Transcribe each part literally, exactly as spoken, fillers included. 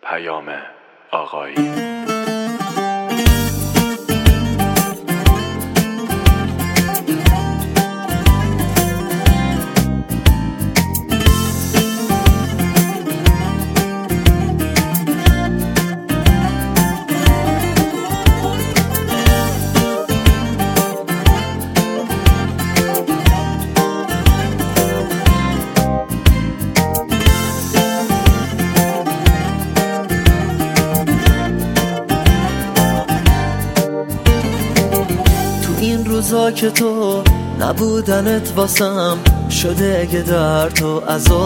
پیام آقایی. این روزا که تو نبودنت واسم شده یه درد و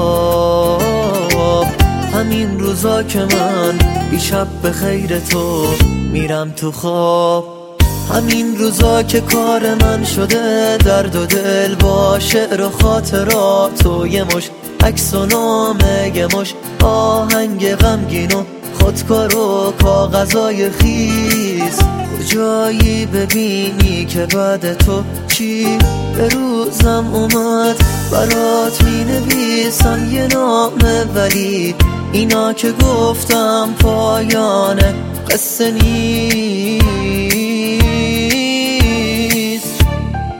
عذاب، همین روزا که من بیشب به خیر تو میرم تو خواب، همین روزا که کار من شده درد و دل با شعر و خاطرات و یه مش عکس و نامه، یه مش آهنگ غمگین و خودکار و کاغذای خیس. جایی ببینی که بعد تو چی به روزم اومد، برات می نویسم یه نامه، ولی اینا که گفتم پایان قصه نیست.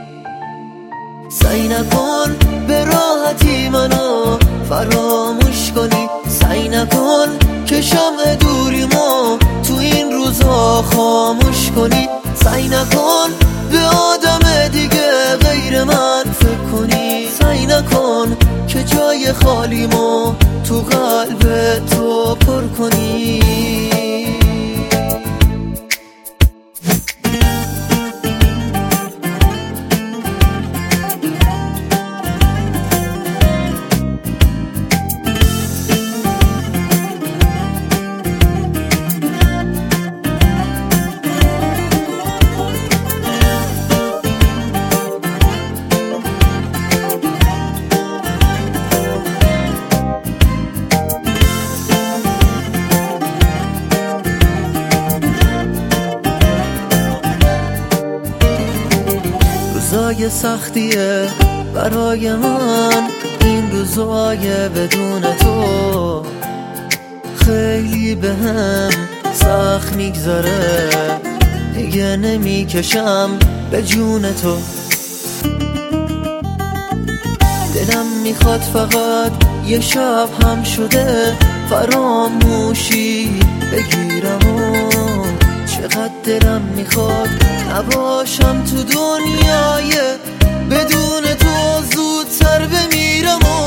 سعی نکن به راحتی منو فراموش کنی، سعی نکن که شمع دوریمو تو این روزا خاموش کنی، سعی نکن به آدم دیگه غیر من فکر کنی، سعی نکن که جای خالیمو تو قلب تو پر کنی. روزای سختیه برای من این روزای بدون تو، خیلی بهم سخت میگذره، دیگه نمیکشم به جون تو. دلم میخواد فقط یه شب هم شده فراموشی بگیرم و چقدر دلم میخواد نباشم تو دنیای بدون تو، زودتر بمیرم و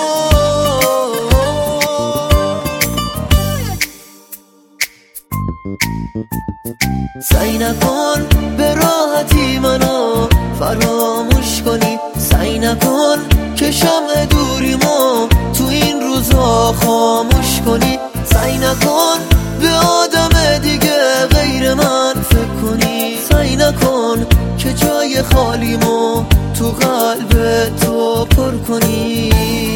سعی نکن به راحتی منو فراموش کنی، سعی نکن که شمع دوریمو تو این روزا خاموش کنی، سعی نکن به آدم دیگه غیر من فکر کنی، سعی نکن که جای خالیمو تو قلب تو پر کنی.